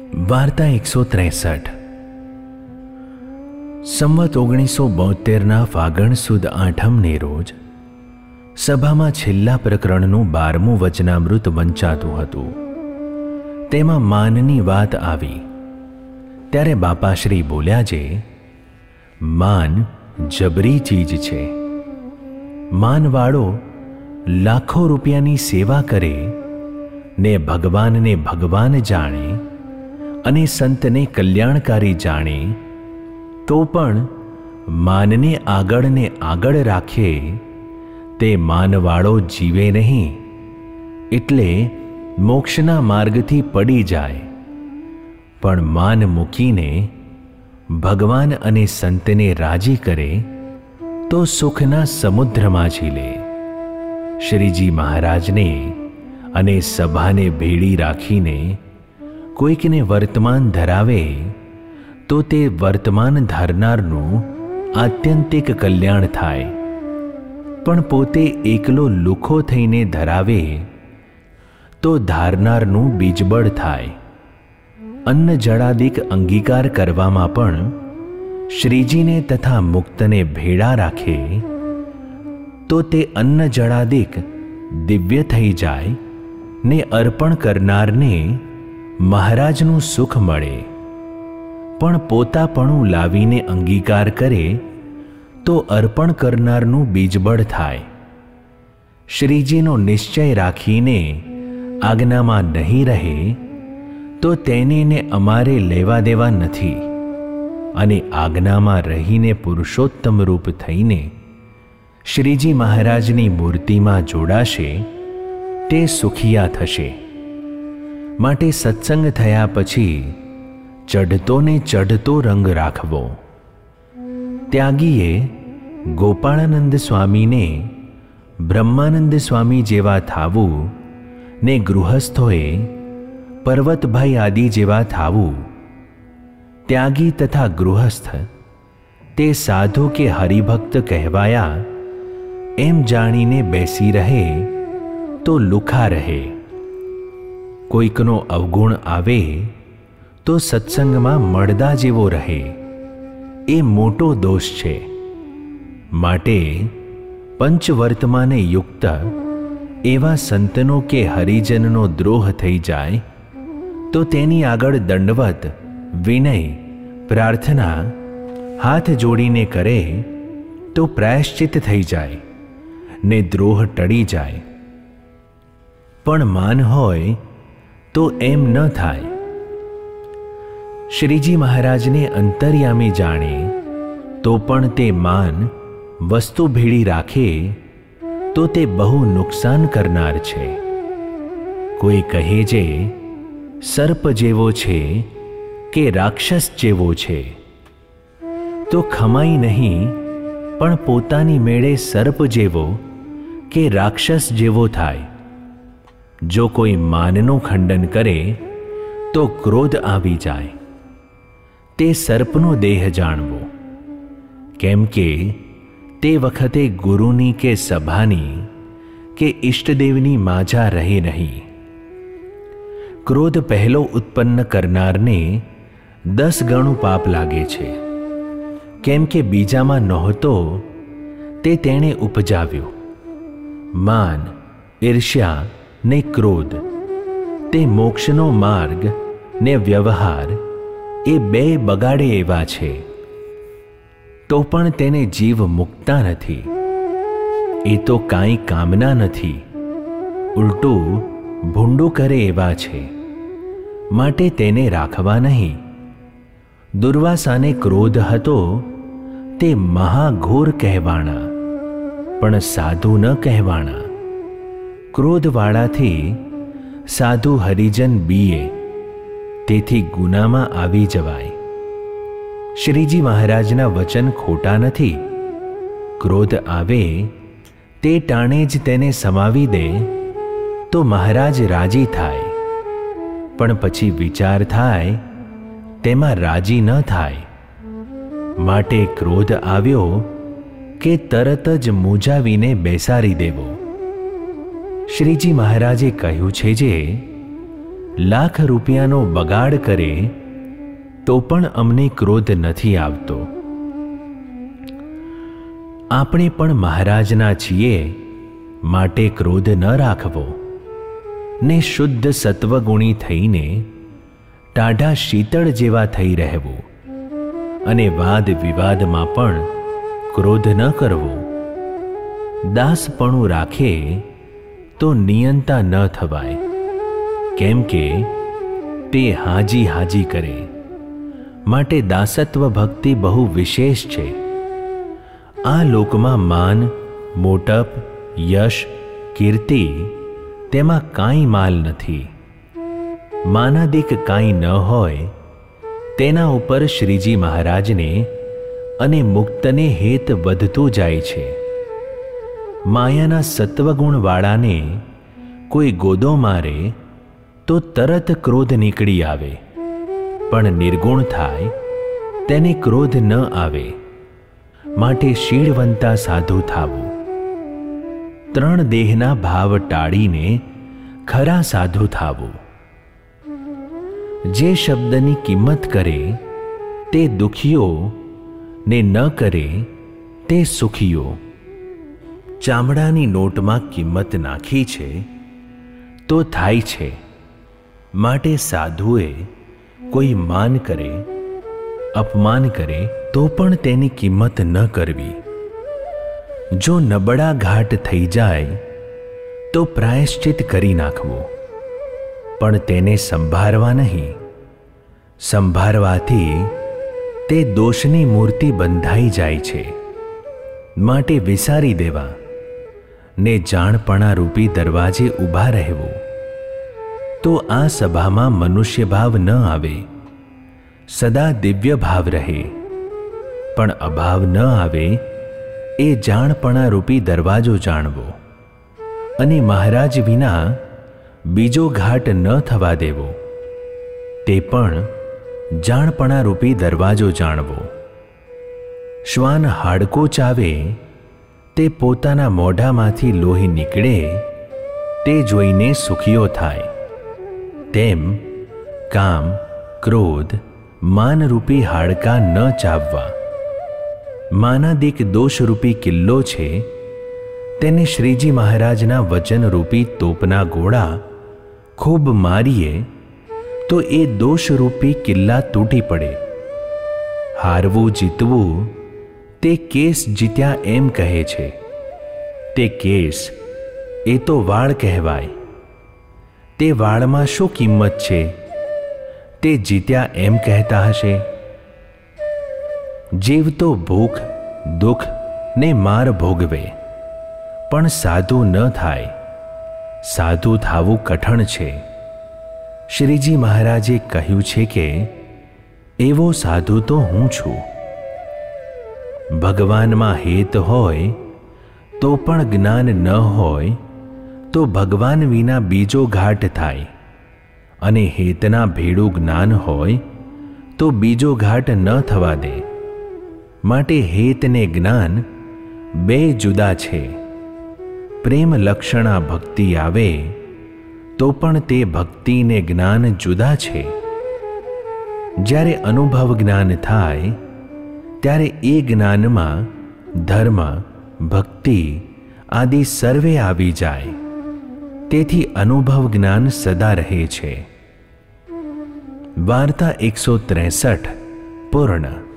વાર્તા 163 સંવત 1972 ફાગણ સુદ આઠમને રોજ સભામાં છેલ્લા પ્રકરણનું 12મું વચનામૃત વંચાતું હતું. તેમાં માનની વાત આવી ત્યારે બાપાશ્રી બોલ્યા છે, માન જબરી ચીજ છે. માનવાળો લાખો રૂપિયાની સેવા કરે ને ભગવાનને ભગવાન જાણે અને સંતને કલ્યાણકારી જાણે તો પણ માનને આગળ ને આગળ રાખે તે માનવાળો જીવે નહીં, એટલે મોક્ષના માર્ગથી પડી જાય. પણ માન મૂકીને ભગવાન અને સંતને રાજી કરે તો સુખના સમુદ્રમાં ઝીલે. શ્રીજી મહારાજને અને સભાને ભેળી રાખીને કોઈકને વર્તમાન ધરાવે તો તે વર્તમાન ધારનારનું આત્યંતિક કલ્યાણ થાય. પણ પોતે એકલો લુખો થઈને ધરાવે તો ધારનારનું બીજબળ થાય. અન્ન જળાદિક અંગીકાર કરવામાં પણ શ્રીજીને તથા મુક્તને ભેળા રાખે તો તે અન્ન જળાદિક દિવ્ય થઈ જાય ને અર્પણ કરનારને મહારાજનું સુખ મળે. પણ પોતાપણું લાવીને અંગીકાર કરે તો અર્પણ કરનારનું બીજબળ થાય. શ્રીજીનો નિશ્ચય રાખીને આજ્ઞામાં નહીં રહે તો તેને ને અમારે લેવા દેવા નથી, અને આજ્ઞામાં રહીને પુરુષોત્તમ રૂપ થઈને શ્રીજી મહારાજની મૂર્તિમાં જોડાશે તે સુખિયા થશે. માટે સત્સંગ થયા પછી ચઢતો ને ચઢતો રંગ રાખવો. ત્યાગીએ ગોપાળાનંદ સ્વામીને બ્રહ્માનંદ સ્વામી જેવા થાવું ને ગૃહસ્થોએ પર્વતભાઈ આદિ જેવા થાવું. ત્યાગી તથા ગૃહસ્થ તે સાધુ કે હરિભક્ત કહેવાયા એમ જાણીને બેસી રહે તો લુખા રહે. કોઈકનો અવગુણ આવે તો સત્સંગમાં મળદા જેવો રહે, એ મોટો દોષ છે. માટે પંચવર્તમાને યુક્ત એવા સંતનો કે હરિજનનો દ્રોહ થઈ જાય તો તેની આગળ દંડવત, વિનય, પ્રાર્થના હાથ જોડીને કરે તો પ્રાયશ્ચિત થઈ જાય ને દ્રોહ ટળી જાય. પણ માન હોય તો એમ ન થાય. શ્રીજી મહારાજને અંતર્યામી જાણે તો પણ તે માન વસ્તુ ભેળી રાખે તો તે બહુ નુકસાન કરનાર છે. કોઈ કહે છે સર્પ જેવો છે કે રાક્ષસ જેવો છે, તો ખમાઈ નહીં પણ પોતાની મેળે સર્પ જેવો કે રાક્ષસ જેવો થાય. જો કોઈ માનનું ખંડન કરે તો ક્રોધ આવી જાય. તે સર્પનો દેહ જાણવો, કેમ કે તે વખતે ગુરુની કે સભાની કે ઈષ્ટદેવની માજા રહે નહીં. ક્રોધ પહેલો ઉત્પન્ન કરનારને 10 ગણું પાપ લાગે છે, કેમ કે બીજામાં નહોતો તે તેણે ઉપજાવ્યો. માન, ઈર્ષ્યા ને ક્રોધ તે મોક્ષનો માર્ગ ને વ્યવહાર એ બે બગાડે એવા છે. તો પણ તેને જીવ મૂકતા નથી. એ તો કાંઈ કામના નથી, ઉલટું ભૂંડું કરે એવા છે. માટે તેને રાખવા નહીં. દુર્વાસાને ક્રોધ હતો તે મહાઘોર કહેવાણા, પણ સાધુ ન કહેવાણા. ક્રોધવાળાથી સાધુ હરિજન બીએ તેથી ગુનામાં આવી જવાય. શ્રીજી મહારાજના વચન ખોટા નથી. ક્રોધ આવે તે ટાણે જ તેને સમાવી દે તો મહારાજ રાજી થાય, પણ પછી વિચાર થાય તેમાં રાજી ન થાય. માટે ક્રોધ આવ્યો કે તરત જ મૂંઝાવીને બેસાડી દેવો. શ્રીજી મહારાજે કહ્યું છે જે લાખ રૂપિયાનો બગાડ કરે તો પણ અમને ક્રોધ નથી આવતો. આપણે પણ મહારાજના છીએ, માટે ક્રોધ ન રાખવો ને શુદ્ધ સત્વગુણી થઈને ટાઢા શીતળ જેવા થઈ રહેવું અને વાદ વિવાદમાં પણ ક્રોધ ન કરવો. દાસપણું રાખે તો નિયંતા ન થવાય, કેમ કે તે હાજી હાજી કરે. માટે દાસત્વ ભક્તિ બહુ વિશેષ છે. આ લોકમાં માન, મોટપ, યશ, કીર્તિ તેમાં કાંઈ માલ નથી. માનાદિક કાંઈ ન હોય તેના ઉપર શ્રીજી મહારાજને અને મુક્તને હેત વધતું જાય છે. માયાના સત્વગુણવાળાને કોઈ ગોદો મારે તો તરત ક્રોધ નીકળી આવે, પણ નિર્ગુણ થાય તેને ક્રોધ ન આવે. માટે શીળવંતા સાધુ થાવું. 3 દેહના ભાવ ટાળીને ખરા સાધુ થાવું. જે શબ્દની કિંમત કરે તે દુખીઓ ને ન કરે તે સુખીઓ. ચામડાની નોટમાં કિંમત નાખી છે તો થાય છે. માટે સાધુએ કોઈ માન કરે, અપમાન કરે તો પણ તેની કિંમત ન કરવી. જો નબળા ઘાટ થઈ જાય તો પ્રાયશ્ચિત કરી નાખવું, પણ તેને સંભાળવા નહીં. સંભાળવાથી તે દોષની મૂર્તિ બંધાઈ જાય છે. માટે વિસારી દેવા ને જાણપણા રૂપી દરવાજે ઊભા રહેવું. તો આ સભામાં મનુષ્ય ભાવ ન આવે, સદા દિવ્ય ભાવ રહે. પણ અભાવ ન આવે એ જાણપણા રૂપી દરવાજો જાણવો અને મહારાજ વિના બીજો ઘાટ ન થવા દેવો. તે પણ જાણપણા રૂપી દરવાજો જાણવો. શ્વાન હાડકો ચાવે તે પોતાના મોઢામાંથી લોહી નીકળે તે જોઈને સુખીઓ થાય. તેમ કામ, ક્રોધ, માનરૂપી હાડકા ન ચાવવા. માનાદિક દોષરૂપી કિલ્લો છે, તેને શ્રીજી મહારાજના વચનરૂપી તોપના ગોળા ખૂબ મારીએ તો એ દોષરૂપી કિલ્લા તૂટી પડે. હારવું જીતવું તે કેસ જીત્યા એમ કહે છે. તે કેસ એ તો વાળ કહેવાય. તે વાળમાં શું કિંમત છે તે જીત્યા એમ કહેતા હશે. જીવ તો ભૂખ, દુઃખ ને માર ભોગવે, પણ સાધુ ન થાય. સાધુ થાવું કઠણ છે. શ્રીજી મહારાજે કહ્યું છે કે એવો સાધુ તો હું છું. ભગવાનમાં હેત હોય તો પણ જ્ઞાન ન હોય તો ભગવાન વિના બીજો ઘાટ થાય, અને હેતના ભેળું જ્ઞાન હોય તો બીજો ઘાટ ન થવા દે. માટે હેત ને જ્ઞાન બે જુદા છે. પ્રેમ લક્ષણા ભક્તિ આવે તો પણ તે ભક્તિ ને જ્ઞાન જુદા છે. જ્યારે અનુભવ જ્ઞાન થાય ત્યારે એ જ્ઞાનમાં ધર્મ, ભક્તિ આદિ સર્વે આવી જાય. તેથી અનુભવ જ્ઞાન સદા રહે છે. વાર્તા 163 પૂર્ણ.